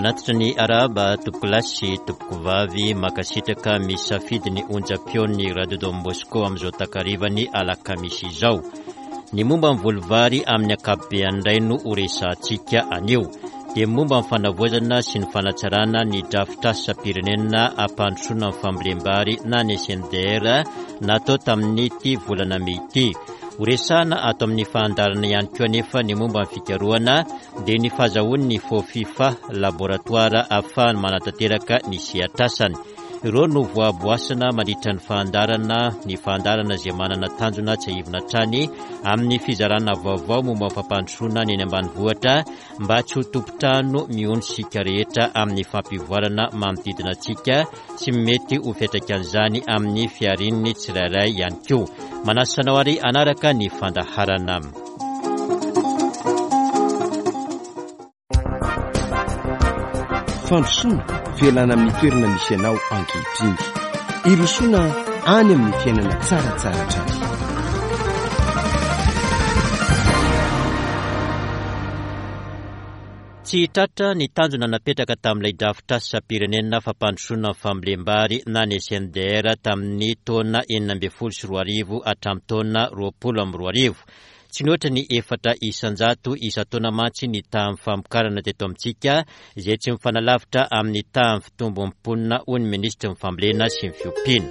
Manatitra ny araba topolasy topoko vavy makasitraka misafidy ny onjam-peon'ny Radio Dom Bosco amin'izao takarivany alakamisy izao. Ny momba ny volovary amin'ny ankapobeny indray no horesantsika anio. Dia momba ny fanavoazana sy ny fanatsarana ny drafitra sapirenena ampandrosoana amin'ny fambolem-bary na ny SNDR natao tamin'ity volana Mey ity. Horesana ato amin'ny fandarana ihany koa anefa ny momba ny fikarohana dia ny fahazahoany ny FIFA laboratoire ahafahany manatanteraka ny sehatrasany. Ireo no voaboasana mandritra ny fandarana izay manana tanjona tsy ahivina trany amin'ny fizarana vaovao momba ny fampandrosoana ny eny ambanivohitra mba tsy ho tompo-trano mihony sika rehetra amin'ny fampivoarana manodidina antsika sy mety ho fiantraikan'izany amin'ny fiarinany tsirairay ihany koa. Manasanao ary anaraka ny fandaharana. Fandrosoana velana amin'ny toerana misy anao ankehitriny. Irosoana any amin'ny fiainana tsaratsara trany. Tsy tratra ny tanjona napetraka tamin'ilay drafitra sapirenena fampandrosoana ny fambolem-bary na ny SNDR tamin'ny taona 2014 hatramin'ny taona 2020. Tsy noatra ny 400 isan-taona mantsy ny tamin'ny famokarana teto amintsika izay tsy mifanalavitra amin'ny tamin'ny fitombon'ny mponina hoy ny ministra ny fambolena sy ny fiompiana.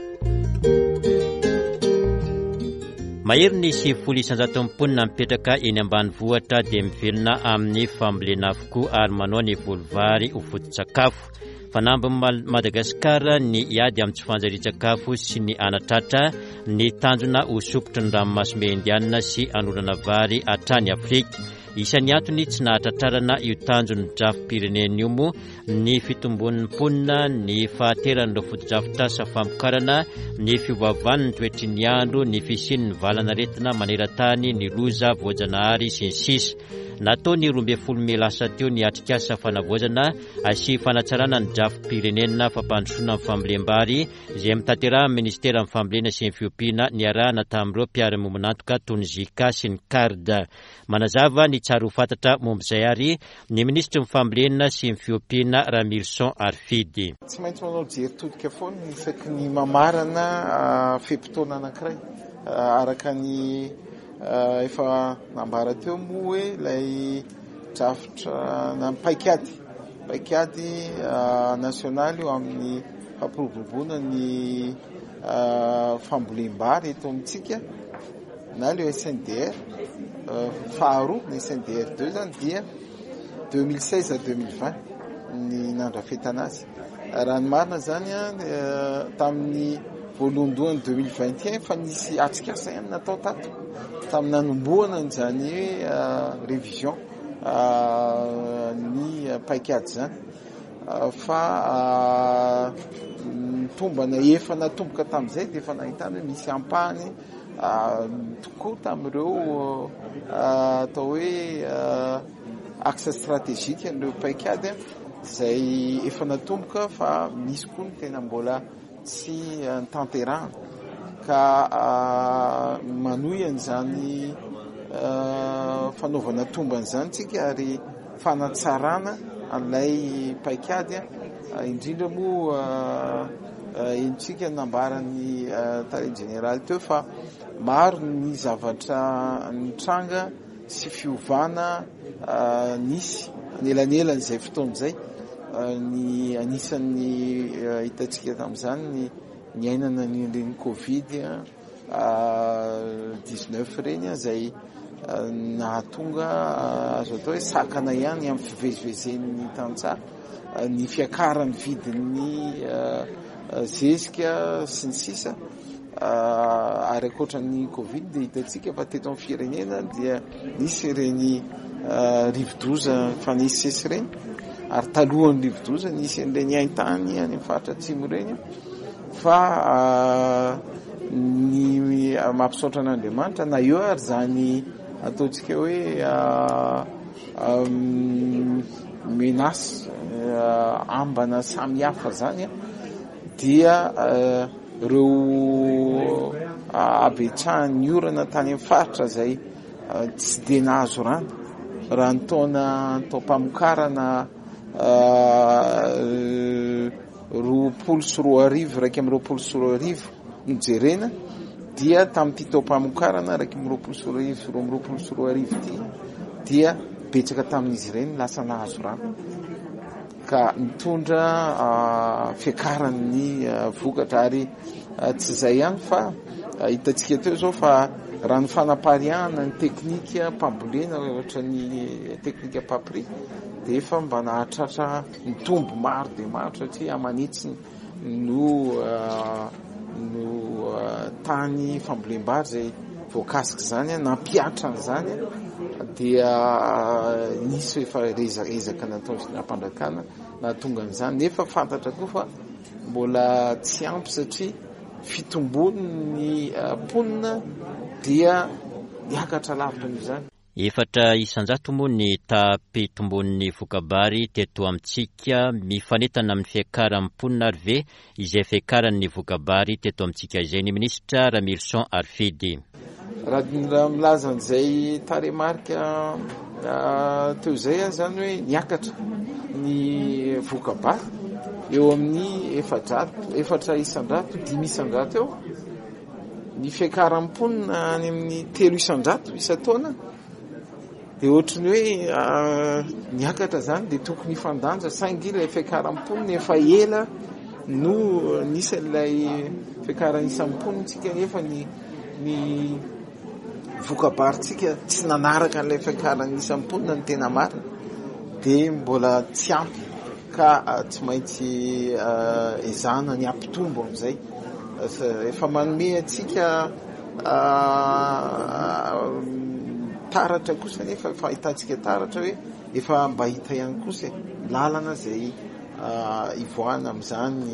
Mahery ny 100 mponina mipetraka eny ambanivohitra dia mivelona amin'ny fambolena avokoa ary manao ny volovary ho foto-tsakafo. Fanambin'i Madagasikara ny iady amin'ny tsy fanjarian-tsakafo sy ny anatratra ny tanjona ho sokotry ny ranomasombe indiana sy anolana vary hatrany Afrika. Isan'ny antony tsy nahatratrarana io tanjon'ny drafim-pirenena io moa ny fitombon'ny mponina, ny fahateran'ireo foto-drafitra sa famokarana, ny fiovaovan'ny ny toetry ny andro, ny fisian'ny valanaretina maneran-tany, ny loza voajanahary sy ny sisa. Natao ny 12 Mey lasa teo ny atrikasa fanavoazana sy fanatsarana ny drafim-pirenena fampandrosoana amin'ny fambolem-bary izay mitanteraha amin'ny ministera amin'ny fambolena sy ny fiompiana niarahana tamin'ireo mpiara-mombonantoka toy ny Zika sy ny CARD. Manazava ny tsara ho fantatra momb'izay ary ny ministra ny fambolena sy ny fiompiana Ramilson Arfidy. Tsy maintsy manao jery todika foana isaky ny mamarana fepotona anankiray araka ny efa nambara teo moa hoe ilay drafitra na paikady nasionaly eo amin'ny fampiroboroboana ny fambolem-bary eto amintsika na leo SNDR faharoa ny SNDR 2 zany dia 2016 à 2020 ny nandrafetana azy. Raha ny marina zany tamin'ny voalohandohan'ny 2021 fa nisy atsikasa ihany natao tato tamin'ny nanomboana n'izany hoe révision ny paikady zany fa tombana efa natomboka tamin'izay dia efa nahitana hoe misy ampahany tokoa tamin'ireo atao hoe axe stratégique an'ireo paikady izay efa natomboka fa misy koa ny tena mbola tsy tanterahana ka manohy an'izany fanaovana tomban'izany tsika ary fanatsarana an'ilay paikady indrindra moa entsika nambarany tariny général teo fa maro ny zavatra nitranga sy fiovana nisy anelan'izay fotoan'izay ny anisan'ny hitantsika tamin'izany ny ainana ny Covid 19 reny izay nahatonga azo atao hoe sakana ihany amin'ny fivezivezen'ny tantsaha ny fiakaran'ny vidin'ny zezika sy ny sisa ary ankoatran'ny Covid dia hitantsika fa teto amin'ny firenena dia nisy ireny rivo-doza fa nisy sesy ireny ary talohan'ny rivo-doza nisy an'ireny haintany any amin'ny faritra atsimo ireny fa ny mampisaotra an'Andriamanitra na eo ary zany ataontsika hoe menace ambana samihafa zany dia ireo abetsahan'ny orana tany amin'ny faritra zay tsy dia nahazo rano raha ny taona taom-pamokarana 2 raiky amy 2 nijerena dia tamin'ity taom-pamokarana raiky amy 2 ty dia betsaka tamin'izy ireny lasa nahazo rano ka mitondra fiakaran'ny vokatra ary tsy zay ihany fa hitatsika teo zao fa raha ny fanapariahana ny teknika mpambolena ohatra ny teknika papri dia efa mba nahatratra mitombo maro dia maro satria amanitsiny no tany fambolem-bary zay voakasika zany nampiatra an'izany dia nisy efa ezaka nataony nampandrakana na tonga an'izany nefa fantatra koa fa mbola tsy ampy satria fitombon'ny ponina dia niakatra lavitra n'izany. 400 moa ny tapitombon'ny vokabary teto amintsika mifanetana amin'ny fiakaran'ny ponina ary ve izay fiakaran'ny vokabary teto amintsika izay ny ministra Ramilson Arfidy. Raha milaza an'izay taremarika teo zay zany hoe niakatra ny vokabary eo amin'ny 400 eo ny fiakaran'ny ponina any amin'ny 300 isa-taona dia ohatrany hoe niakatra zany dia tokony hifandanja saingy ilay fiakaran'ny ponina efa ela no nisy ilay fiakaran'ny isan'ny ponina tsika nefa ny vokabaritsika tsy nanaraka an'ilay fiakaran'ny isan'ny ponina ny tena marina dia mbola tsy ampy ka tsy maintsy ezahana ny ampitombo amin'izay efa manome atsika taratra kosa nefa efa hitantsika taratra hoe efa mba hita ihany kosa lalana zay ivoahana amin'izany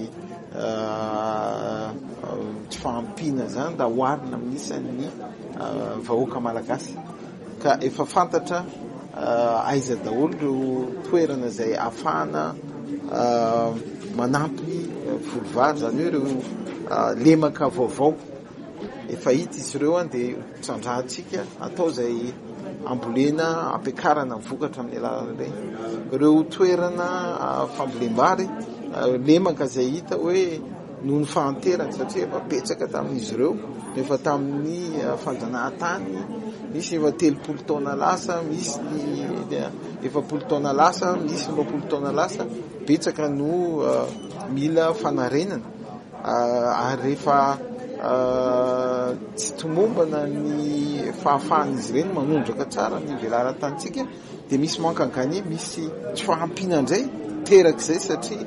tsy fahampiana zany da hoarina amin'isan'ny vahoaka malagasy ka efa fantatra aiza daholo ireo toerana zay ahafahana manampy volovary zany hoe ireo lemaka vaovao efa hita izy ireo dia trandrahantsika atao zay ambolena ampiakarana vokatra amin'ny alalan'ireny ireo toerana fambolem-bary lemaka zay hita hoe noho ny fahanterany satria efa betsaka tamin'izy ireo efa tamin'ny fanjanahantany misy efa 30 taona lasa misy efa 10 taona lasa misy 20 taona lasa betsaka no mila fanarenana ary rehefa tsy tomombana ny fahafahan'izy ireny manondraka tsara ny velaran-tantsika dia misy mankangany misy tsy fahampiana indray terak'izay satria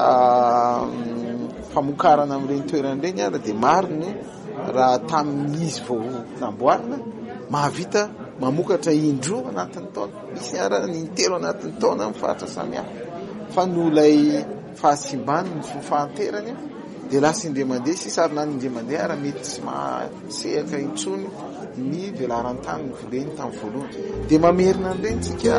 famokarana amin'ireny toeran'ireny ary dia mariny raha tamin'izy vao namboarina mahavita mamokatra indroa anatin'ny taona misy ara ny intelo anatin'ny taona amin'ny faritra samihafa fa no ilay fahasimbany ny fahanterany dia lasa indray mandeha sisa ary na ny indray mandeha ary mety tsy mahasehaka intsony ny velaran-tany ny voleny tamin'ny voalohany dia mamerina an'ireny tsika.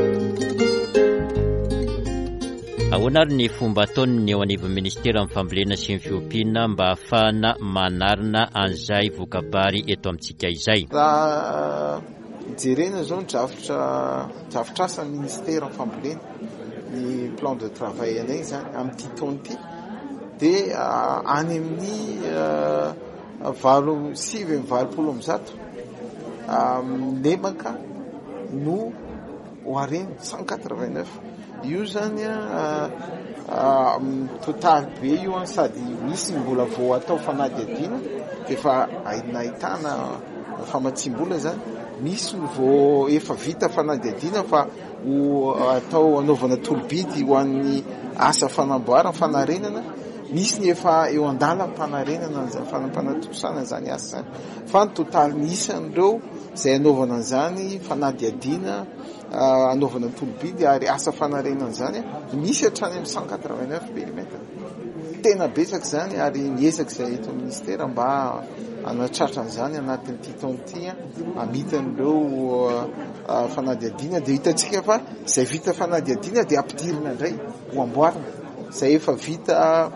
Ahoana ary ny fomba ataony eo anivon'ny ministera amin'ny fambolena sy ny fiompiana mba ahafahana manarina an'izay vokabary eto amintsika izay? Raha jerena zao ny drafitr'asan'ny ministera amin'ny fambolena ny plan de travail anay zany amin'ity taona ity dia any amin'ny 20 lemaka no hoareny 189 io zany totaly be io sady misy ny mbola vao atao fanadiadiana efa nahitana famatsim-bola zany misy ny vao efa vita fanadiadiana fa atao anaovana tolobidy ho an'ny asa fanamboarana fanarenana misy ny efa eo andala fanarenana fanampanatosana zany asa zany fa ny totaly ny isan'ireo zay anaovana an'izany fanadiadiana anaovana tolobidy ary asa fanarenana zany misy hatrany amin'ny 189 mm tena betsaka zany ary miezaka izay eto ministera mba anatratra an'izany anatin'ity taon'ity amitan'ireo fanadiadiana dia hitantsika fa izay vita fanadiadiana dia ampidirina indray ho amboarina izay efa vita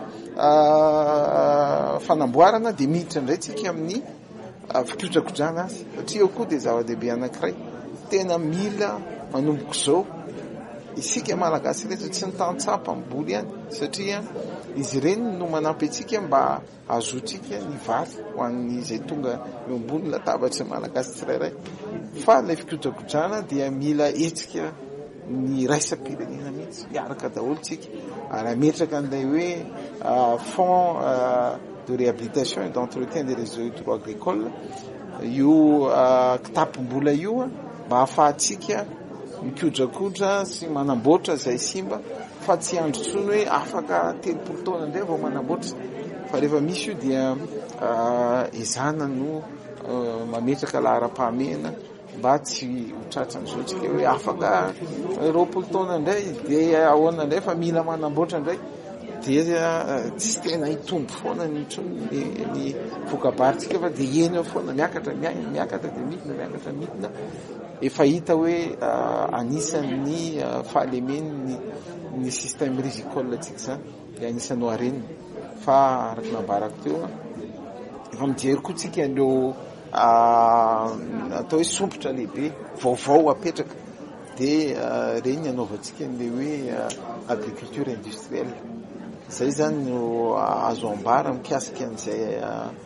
fanamboarana dia miditra indray tsika amin'ny fikotrakodrana azy satria eo koa dia zava-dehibe anankiray tena mila manomboka izao isika malagasy rehetra tsy nitantsapa miboly ihany satria izy ireny no manampy antsika mba azotsika ny vary ho an'izay tonga eo ambony latabatra malagasy tsirairay fa ilay fikojakodrana dia mila etsika ny raisam-pirenena mihitsy miaraka daholo tsika ary ametraka an'ilay hoe fond de réhabilitation et d'entretien des réseaux hydro-agricoles io kitapom-bola io mba ahafahantsika mikodrakodra sy manamboatra izay simba fa tsy andro tsony hoe afaka 30 taona indray vao manamboatra fa rehefa misy io dia ezana no mametraka lahara-pahamehana mba tsy hotratran'izao tsika hoe afaka 20 taona indray dia ahoana indray fa mila manamboatra indray dia tsy tena hitombo foana ny vokabaritsika fa dia eny eo foana miakatra dia midina efa hita hoe anisan'ny fahalemeny ny système rizicole tsika zany dia anisan'ny harenina fa araka nambarako teo efa mijery koa tsika ireo atao hoe sompotra lehibe vaovao apetraka dia reny anaovantsika n'ilay hoe agriculture industrielle izay zany no azo ambara mikasika an'izay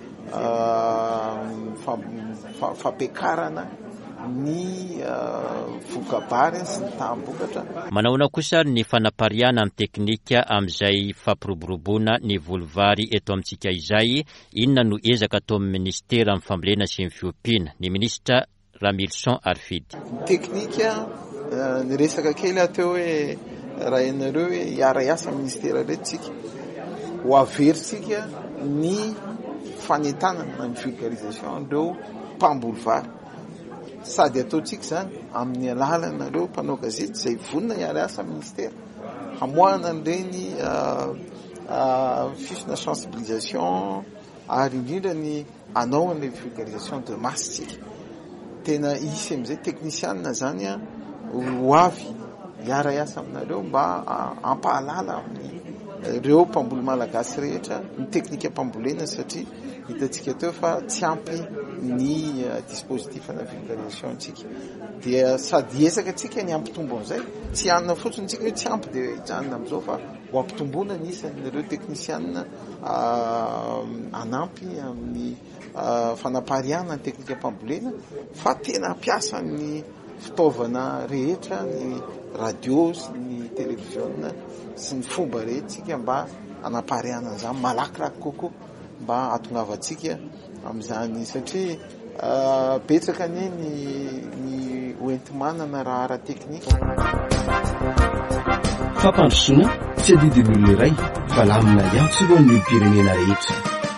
fampiakarana ny vokabary sy ny tambokatra. Manaona kosa ny fanapariana amin'ny teknika amin'izay fampiroboroboana ny volovary eto amintsika izay, inona no ezaka atao amin'ny ministera amin'ny fambolena sy ny fiompiana, ny ministra Ramilson Arfidy. Teknika ny resaka kely ateo hoe raha ianareo hoe hiara-iasa ministera rehetritsika ho averintsika ny fanentanana ny vulgarisation ireo mpamboly vary sady ataotsika zany amin'ny alalana ireo mpanao gazety izay vonona hiara-iasa ministera hamoahana an'ireny fifina sensibilisation ary indrindra ny anao an'ilay vulgarisation de masse tsika tena isy amin'izay teknisianina zany ho avy hiara-iasa aminareo mba ampahalala amin'ny ireo mpamboly malagasy rehetra ny teknika mpambolena satria hitantsika teo fa tsy ampy ny dispositif na vulgarisation tsika dia sady ezaka tsika ny ampitombo amin'izay tsy anona fotsiny tsika hoe tsy ampy dia hijanona amin'izao fa ho ampitomboana ny isan'ireo teknisianina anampy amin'ny fanapariana ny teknika mpambolena fa tena ampiasa ny fitaovana rehetra ny radio sy ny televisiona sy ny fomba rehetritsika mba anapariana an'izany malakilaky kokoa mba hatongavantsika amin'izany satria betsaka ny oentimanana raha ara-teknika. Fampandrosoana tsy adidin'olona iray fa lamina ihany aloha ny pirenena rehetra.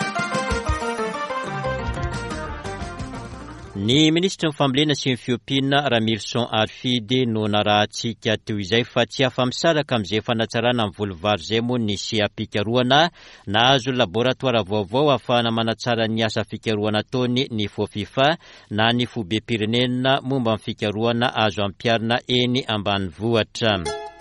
Ny ministra ny fambolena sy ny fiompiana Ramilson Arfidy no narahantsika teo izay fa tsy afa-misaraka amin'izay fanatsarana amin'ny volovary izay moa ny pikaroana nahazo laboratoara vaovao ahafahana manatsara ny asa fikaroana ataony ny FOFIFA na ny fobe-pirenena momba amin'ny fikaroana azo ampiarina eny ambanivohitra.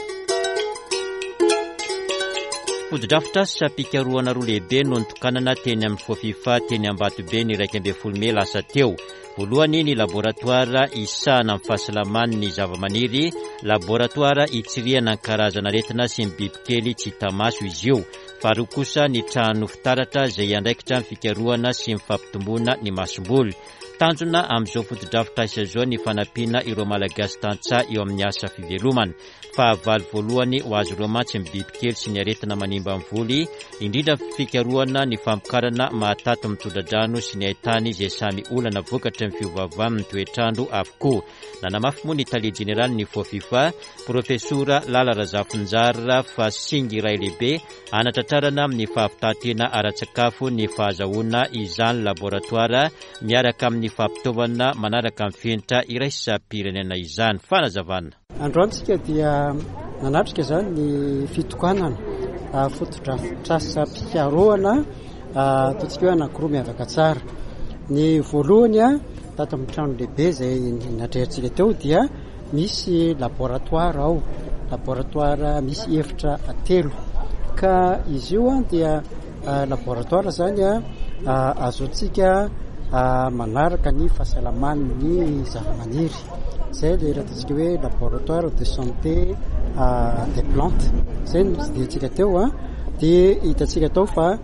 Foto-drafitra sy pikaroana roa lehibe no nitokanana teny amin'ny FOFIFA teny Ambatobe ny 12 Mey lasa teo. Voalohany ny laboratoara isahana amin'ny fahasalaman'ny zavamaniry, laboratoara itsiriana ny karazana aretina sy ny bibikely tsy hita maso izy io. Faharoa kosa ny trano fitaratra izay andraikitra ny fikaroana sy ny fampitomboana ny masomboly. Tanjona amin'izao foto-drafitra izao ny fanampiana ireo malagasy tantsaha eo amin'ny asa fivelomana. Fahavalo voalohany ho azy ireo mantsy ny bibikely sy ny aretina manimba amin'ny voly, indrindra fikaroana ny famokarana mahatato mitondra-drano sy ny ahitany izay samy olana vokatra ny fiovaova amin'ny toetrandro avokoa. Nanamafy moa ny tale jeneraly ny FOFIFA, Profesora Lala Razafinjara fa singy iray lehibe anatratrarana amin'ny fahavitantena ara-tsakafo ny fahazahoana izany laboratoara miaraka amin'ny fampitaovana manaraka amin'ny fenitra iraisam-pirenena izany. Fanazavana. Androantsika dia nanatrika zany ny fitokanana foto-drafitra pikaroana ataontsika hoe anankiroa miavaka tsara. Ny voalohany tato amin'ny trano lehibe izay natrehantsika teo dia misy laboratoara ao, laboratoara misy efitra 3 ka izy io dia laboratoara zany azotsika manaraka ny fahasalaman'ny zavamaniry. Zay le raha ataontsika hoe laboratoire de santé des plantes zay noditsika teo a dia hitatsika tao fa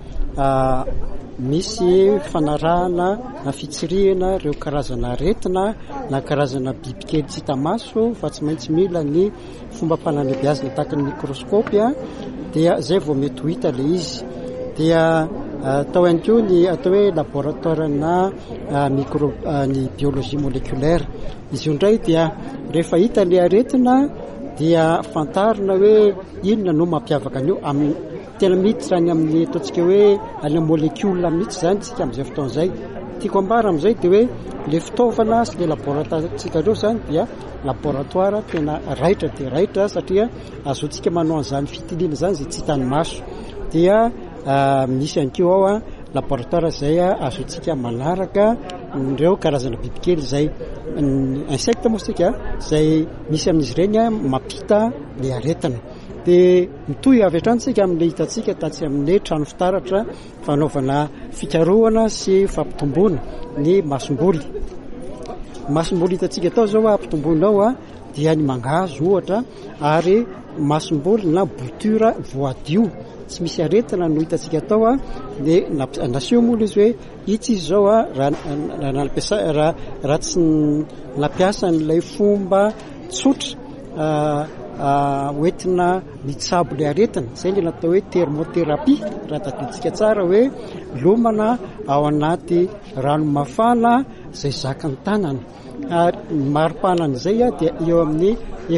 misy fanarahana na fitsirihana ireo karazana aretina na karazana bibikely tsy hita maso fa tsy maintsy mila ny fomba fananabeazina tahaka ny microscopy dia zay vao mety ho hita le izy dia atao ihany koa ny atao hoe laboratoire na ny biologie moléculaire izy io indray dia rehefa hita le aretina dia fantarina hoe inona no mampiavaka an'io amin'ny tena mihitsy zany amin'ny ataontsika hoe any molécule mihitsy zany tsika amin'izay fotoan'izay tiako ambara amin'izay dia hoe le fitaovana sy le laboratoire tsika reo zany dia laboratoire tena raitra dia raitra satria azotsika manao an'izany fitiliana zany zay tsy hitany maso dia misy ihany koa ao laboratoire zay azotsika manaraka ireo karazana bibikely zay insecte moa zay misy amin'izy ireny mampita le aretina dia mitohy avy hatrany tsika amin'le hitatsika tatsy amin'le trano fitaratra fanaovana fikarohana sy fampitomboana ny masomboly hitatsika tao zao ampitomboana ao dia ny mangahazo ohatra ary masomboly na botura voadio tsy misy aretina no hitatsika tao dia nasio moa izy hoe itsy izy zao raha tsy nampiasa n'ilay fomba tsotra hoentina mitsabo le aretina zay ny natao hoe thermothérapie raha tadiditsika tsara hoe lomana ao anaty rano mafana zay zakany tanana ary maripanan'izay dia eo amin'ny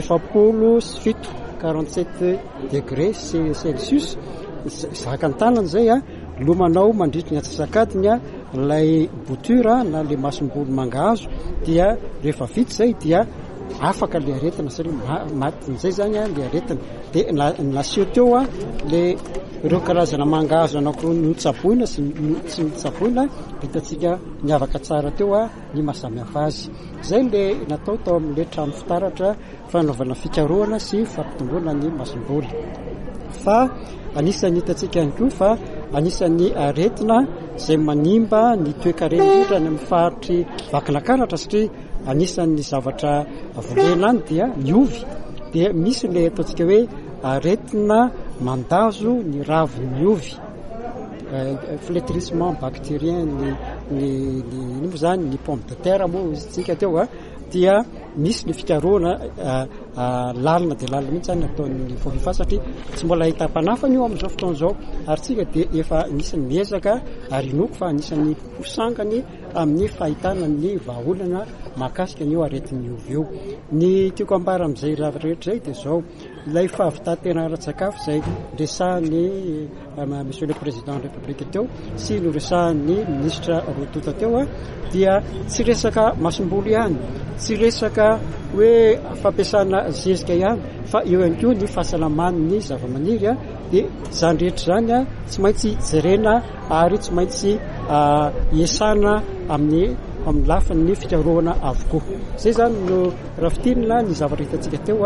47 degré Celsius zakany tanana zay lomanao mandritra ny atsasakadiny lay botura na le masombolo mangahazo dia rehefa vita zay dia afaka le aretina satria matin'izay zany le aretina dia nasio teo le ireo karazana mangahazo anankiroa notsaboina sy tsy notsaboina hitatsika miavaka tsara teo ny mahasamihafa azy zay le natao tao amin'le trano fitaratra fanaovana fikarohana sy fampitomboana ny masomboly fa anisan'ny hitatsika ihany koa fa anisan'ny aretina zay manimba ny toe-karena indrindra ny amin'ny faritry vakinakaratra satria anisan'ny zavatra volena any dia ny ovy dia misy le ataontsika hoe aretina mandazo ny ravin'ny ovy flétrissement bactérien ny moa zany ny pomme de terre moa izitsika teo dia misy ny fikarohana lalina dia lalina mihitsy zany ataon'ny voafifa satria tsy mbola hita mpanafany io amin'izao fotoan'izao ary tsika dia efa anisan'ny miezaka ary inoko fa anisan'ny posangany amin'ny fahitana ny vahaolana mahakasika an'io aretin'ny ovy io ny tiako ambara amin'izay raha rehetra zay dia zao ilay fahavitantena ara-tsakafo zay resahan'ny monsieur le président de la république teo sy no resahan'ny ministre Rotota teo dia tsy resaka masombolo ihany tsy resaka hoe fampiasana zezika ihany fa eo ihany koa ny fahasalaman'ny zavamaniry dia zany rehetra zany tsy maintsy jerena ary tsy maintsy iasana amin'ny lafiny fikarohana avokoa zay zany no rafitinina ny zavatra hitatsika teo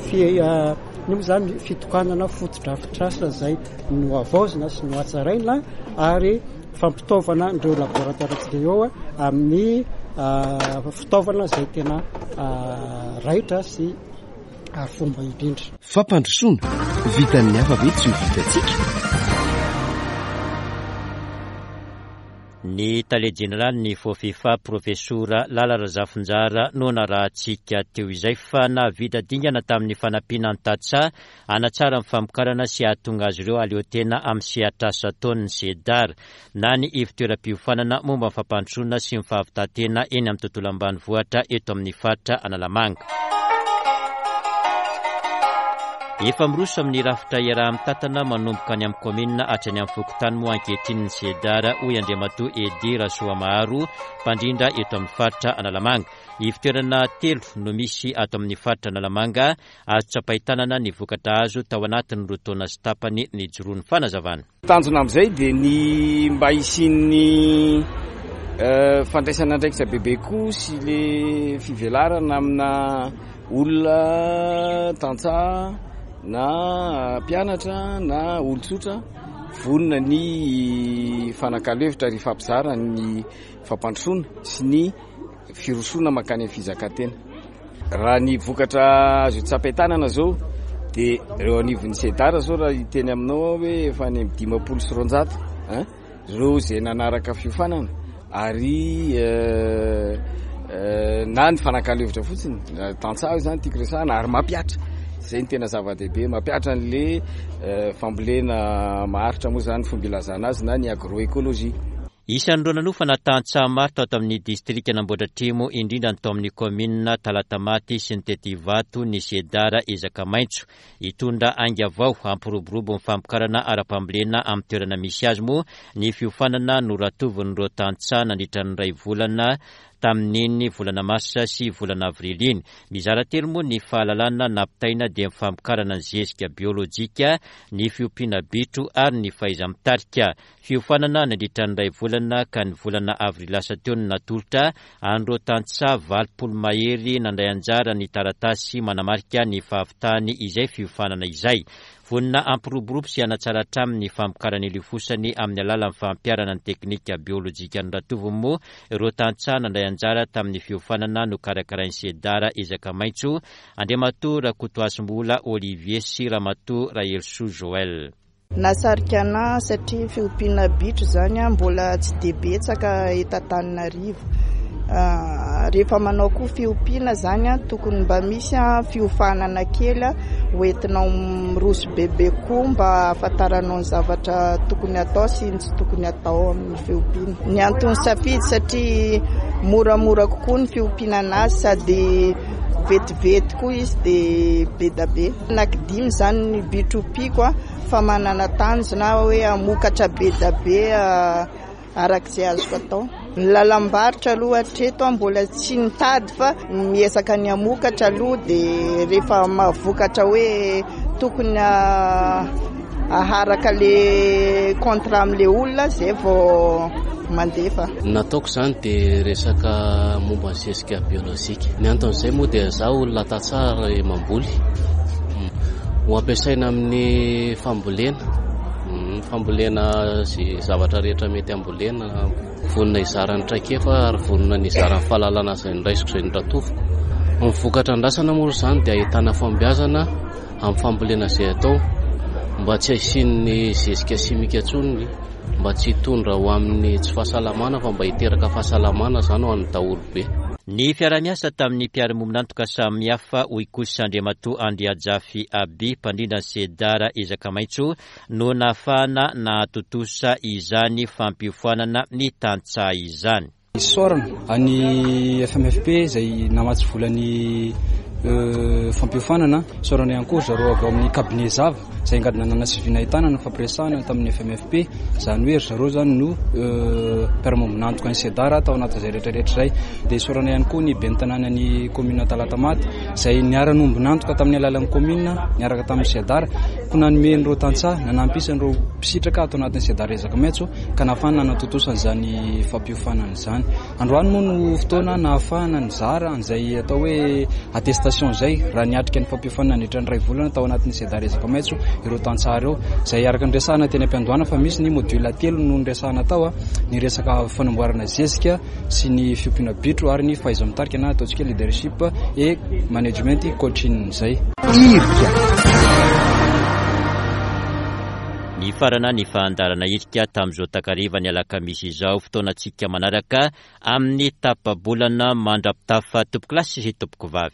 ny moa zany fitokanana fotodrafitrasa zay no avaozina sy no atsaraina ary fampitaovana ireo laboratoire tsika eo amin'ny fitaovana zay tena raitra sy fomba indrindra fampandrosoana vitan'ny avabe tsy ho vitatsika. Ny tale general ny fofifa profesora Lala Razafinjara no narahantsika teo izay fa navita dingana tamin'ny fanampiana an-tatsa anatsara amin'ny famokarana sy ahatonga azy ireo aleo tena amin'ny sehatrasa taon'ny sedar na ny ivitoeram-piofanana momba ny fampandrosoana sy ny fahavitantena eny amin'ny tontolo ambanivohitra eto amin'ny faritra Analamanga. Efa miroso amin'ny rafitra iaraha-mitantana manomboka any amin'ny komina hatrany amin'ny fokotany moa ankehitriny ny sedara hoy Andriamatoa Edy Rasoamaharo mpandrindra eto amin'ny faritra Analamanga. Ivitoerana telo no misy ato amin'ny faritra Analamanga azo tsapahitanana ny vokatra azo tao anatin'ny roa taona sy tapany ny joroany fanazavana. Tanjona amin'izay dia ny mba isian'ny fandraisana andraikitra bebe koa sy le fivelarana amina olona tantsaha na mpianatra na olon-tsotra vonona ny fanakalevitra ry fampizara ny fampandrosoana sy ny firosoana makany amin'ny fizakantena. Raha ny vokatra azo tsapahitanana zao de reo anivon'ny sedara zao raha iteny aminao hoe efa any 500 reo zay nanaraka fiofanana ary na ny fanankalevitra fotsiny tantsaha zany tiako resahana ary mampiatra zay ny tena zava-dehibe mampiatra an'le fambolena maharitra moa zany fomba ilazana azy na ny agroekôlôjia. Isan'ireo nanofana tantsaha maro tao amin'ny distrikta Namboadratrimo indrindra tao amin'ny komina Talatamaty sy ny Tetivato ny Sedara ezaka maitso hitondra ainga avao hampiroborobo mifampikarana ara-pambolena amin'ny toerana misy azy moa ny fiofanana noratovin'ireo tantsaha nandritra ny ray volana tamin'iny volana Marsa sy volana Avrily iny. Mizara telo moa ny fahalalana nampitaina dia mifampikarana ny zezika biolojika, ny fiompiana bitro ary ny fahaiza-mitarika. Fiofanana nandritra ny ray volana ka ny volana Avrily lasa teo ny natolotra an'ireo tantsaha 20 mahery nandray anjara ny taratasy manamarika ny fahavitany izay fiofanana izay. Vonina ampiroborobo sy anatsara hatramin'ny fampikarana ilifosany amin'ny alalan'ny fampiarana ny teknika biolojika ny ratovo moa ireo tantsaha nandray anjara tamin'ny fiofanana no karakarain'ny Sedara ezaka maitso. Andriamatoa Rakotoasim-bola Olivier sy Ramatoa Raelso Joel. Nasarika ana satria fiompiana bitro zany mbola tsy dia betsaka eto Antananarivo. Rehefa manao koa fiompiana zany tokony mba misy fiofanana kely hoentinao miroso bebe koa mba afantaranao ny zavatra tokony atao sy tsy tokony atao amin'ny fiompiana. Ny antony safidy satria moramora kokoa ny fiompiana anazy sady vetivety koa izy dia be da be. Anankidimy zany ny bitro ompiako fa manana tanjona hoe amokatra be da be arak'izay azoko atao. Ny lalam-barotra aloha hatreto mbola tsy nitady fa miesaka ny amokatra aloha dia rehefa mahavokatra hoe tokony aharaka le contrat amin'le olona zay vao mandefa. Nataoko zany dia resaka momba ny zezika biolojika. Ny anton'izay moa dia za olona tantsaha mamboly ho ampiasaina amin'ny fambolena sy zavatra rehetra mety ambolena vonina izarany traikefa ary vonina ny izarany fahalalana izay niraisiko izay niratoviko. Ny vokatra andrasana moa zany dia ahitana fambiazana amin'ny fambolena izay atao mba tsy hasian'ny zezika simika intsony, mba tsy hitondra ho amin'ny tsy fahasalamana fa mba hiteraka fahasalamana zany ho an'ny daholobe. Ny fiara-miasa tamin'ny mpiara-mombonantoka samihafa Oikosa Andriamatoa Andriajafy Aby mpandrindra ny Sedara ezaka maitso no nahafahana nahatotosa izany fampiofanana ny tantsaha izany. Sorana any FMFP izay namatsy volany fampiofanana sorana ihany koa zareo avy amin'ny cabinet zava izay angadina nanasiviana hitanana fampiresahana tamin'ny FMFP zany hoe zareo zany no mpiara-mombonantoka ny Sedara tao anatin'izay rehetrarehetra izay. Dia sorana ihany koa ny ben'ny tanànan'ny komina Talatamaty izay niara-nombonantoka tamin'ny alalan'ny komina niaraka tamin'ny Sedara ko nanomen'ireo tantsaha nanampisan'ireo mpisitraka atao anatin'ny Sedara ezaka maitso ka nahafahana nanatotosana izany fampiofanana izany. Androany moa no fotoana nahafahana nizara an'izay atao hoe attestation zay raha niatrika ny fampiofanana nandritra ny ray volana tao anatin'ny Sedara ezaka maitso ireo tantsaha ireo izay araka ny resahana teny am-piandohana fa misy ny module telo no niresahana tao ny resaka fanamboarana zezika sy ny fiompiana bitro ary ny fahaiza-mitarika na ataontsika leadership et management coaching zay. Ny farana ny fahandarana irika tamin'izao takariva ny alakamisy izao fotoanantsika manaraka amin'ny tapabolana mandrapitafa tompoklasy sy tompoko vavy.